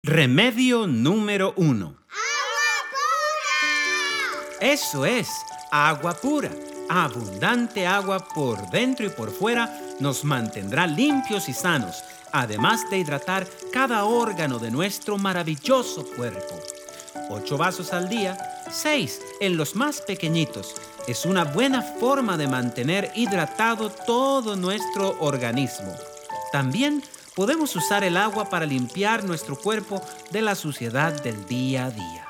Remedio número 1. ¡Agua pura! Eso es, agua pura. Abundante agua por dentro y por fuera nos mantendrá limpios y sanos, además de hidratar cada órgano de nuestro maravilloso cuerpo. 8 vasos al día, 6 en los más pequeñitos, es una buena forma de mantener hidratado todo nuestro organismo. También podemos usar el agua para limpiar nuestro cuerpo de la suciedad del día a día.